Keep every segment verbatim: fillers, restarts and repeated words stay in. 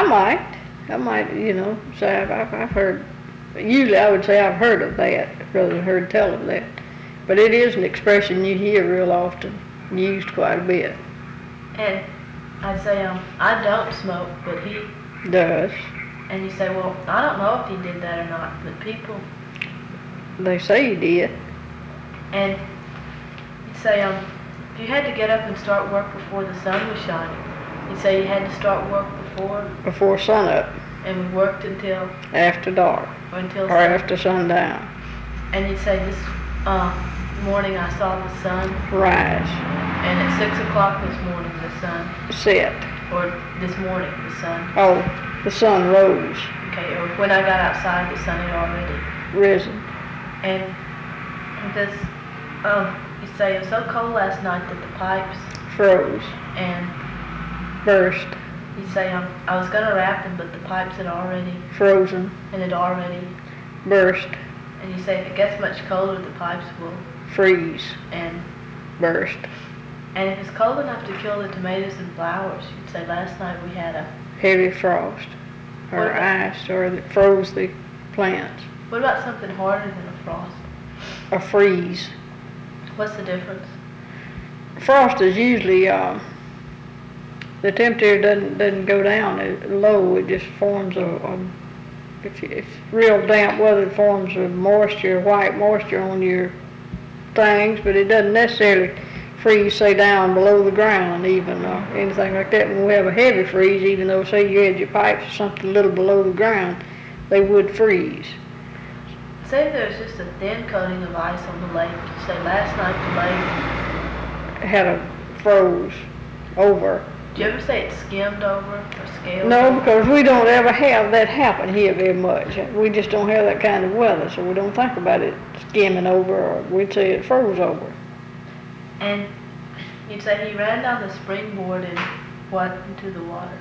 I might, I might, you know, say I've, I've I've heard, usually I would say I've heard of that rather than heard tell of that. But it is an expression you hear real often, used quite a bit. And I say, um, I don't smoke, but he Does. And you say, well, I don't know if he did that or not, but people. They say he did. And you say, um, if you had to get up and start work before the sun was shining, you say you had to start work before. Before sunup. And we worked until. After dark. Or until. Or sun. after sundown. And you say this uh, morning I saw the sun rise. And at six o'clock this morning the sun set. Or this morning the sun. Oh, the sun rose. Okay, or when I got outside the sun had already risen. And this, um, you say it was so cold last night that the pipes froze and burst. You say um, I was gonna wrap them, but the pipes had already frozen and had already burst. And you say if it gets much colder, the pipes will freeze and burst. And if it's cold enough to kill the tomatoes and flowers, you'd say last night we had a heavy frost or ice or that froze the plants. What about something harder than a frost? A freeze. What's the difference? Frost is usually uh, the temperature doesn't doesn't go down low. It just forms a, a if it's real damp weather, it forms a moisture, white moisture on your things, but it doesn't necessarily freeze, say, down below the ground even or anything like that. When we have a heavy freeze, even though, say, you had your pipes or something a little below the ground, they would freeze. Say there's just a thin coating of ice on the lake. Say last night the lake had a froze over. Do you ever say it skimmed over or scaled No, over? because we don't ever have that happen here very much. We just don't have that kind of weather, so we don't think about it skimming over, or we'd say it froze over. And you'd say he ran down the springboard and what into the water?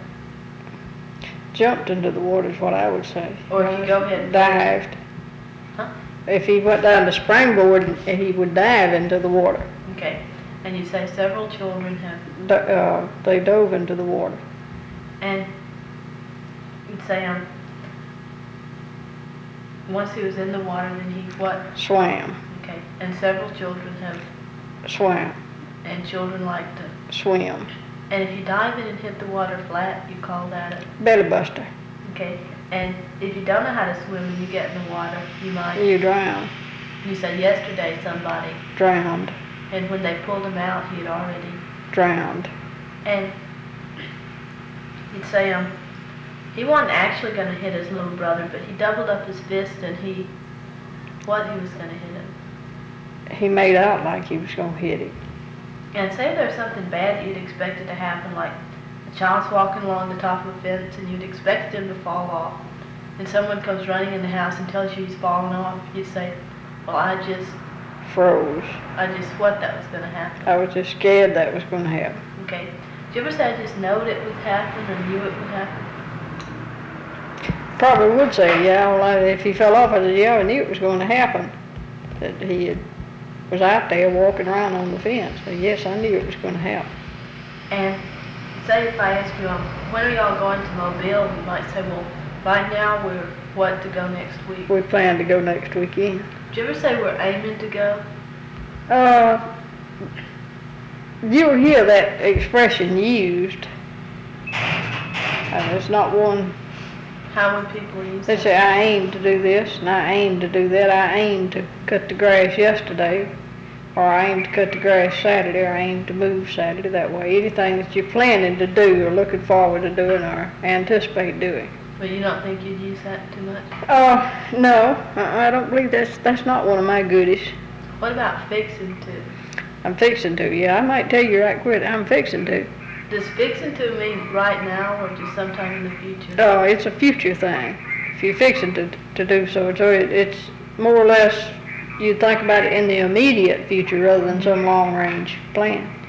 Jumped into the water is what I would say. Or if you go ahead and dived. Huh? If he went down the springboard, he would dive into the water. Okay. And you say several children have. D- uh, they dove into the water. And you'd say um. Once he was in the water, then he what? Swam. Okay. And several children have. Swam. And children like to swim. And if you dive in and hit the water flat, you call that a belly buster. Okay. And if you don't know how to swim and you get in the water, you might. You drown. You said yesterday somebody drowned. And when they pulled him out, he had already drowned. And you'd say um, he wasn't actually going to hit his little brother, but he doubled up his fist and he, what he was going to hit him. He made out like he was going to hit him. And say there's something bad that you'd expected to happen, like a child's walking along the top of a fence and you'd expect him to fall off. And someone comes running in the house and tells you he's fallen off. You'd say, well, I just froze. I just what that was going to happen. I was just scared that was going to happen. Okay. Did you ever say I just knowed it would happen or knew it would happen? Probably would say, yeah. Well, if he fell off, I said, yeah, I knew it was going to happen. That he had, was out there walking around on the fence. So yes, I knew it was going to happen. And say if I ask you, um, when are y'all going to Mobile? You might say, well, right now we're what to go next week? We plan to go next weekend. Did you ever say we're aiming to go? Uh, you'll hear that expression used. And it's not one. How would people use They that? say, I aim to do this, and I aim to do that. I aim to cut the grass yesterday, or I aim to cut the grass Saturday, or I aim to move Saturday, that way. Anything that you're planning to do, or looking forward to doing, or anticipate doing. But you don't think you'd use that too much? Uh, no, I I don't believe that's that's not one of my goodies. What about fixing to? I'm fixing to, yeah, I might tell you right quick, I'm fixing to. Does fixing to mean right now or just sometime in the future? Oh, it's a future thing. If you're fixing to to do so, so it, it's more or less, you think about it in the immediate future rather than some long-range plan.